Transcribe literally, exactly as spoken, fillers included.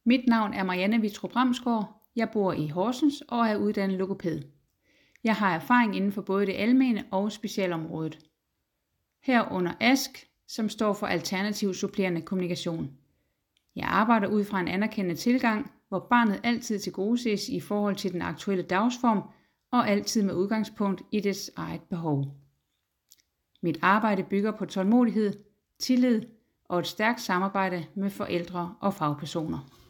Mit navn er Marianne Vittrup Ramsgaard. Jeg bor i Horsens og er uddannet logopæd. Jeg har erfaring inden for både det almene og specialområdet. Herunder A S K, som står for Alternativ Supplerende Kommunikation. Jeg arbejder ud fra en anerkendende tilgang, hvor barnet altid tilgodeses i forhold til den aktuelle dagsform og altid med udgangspunkt i dets eget behov. Mit arbejde bygger på tålmodighed, tillid og et stærkt samarbejde med forældre og fagpersoner.